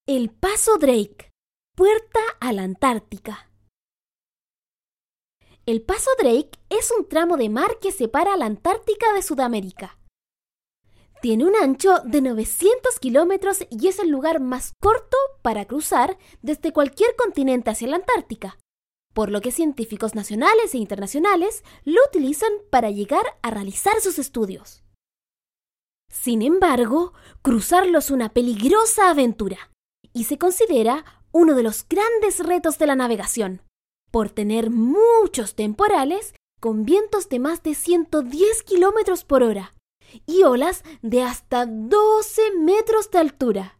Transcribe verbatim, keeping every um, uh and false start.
El Paso Drake, puerta a la Antártica. El Paso Drake es un tramo de mar que separa a la Antártica de Sudamérica. Tiene un ancho de novecientos kilómetros y es el lugar más corto para cruzar desde cualquier continente hacia la Antártica, por lo que científicos nacionales e internacionales lo utilizan para llegar a realizar sus estudios. Sin embargo, cruzarlo es una peligrosa aventura y se considera uno de los grandes retos de la navegación, por tener muchos temporales con vientos de más de ciento diez kilómetros por hora y olas de hasta doce metros de altura.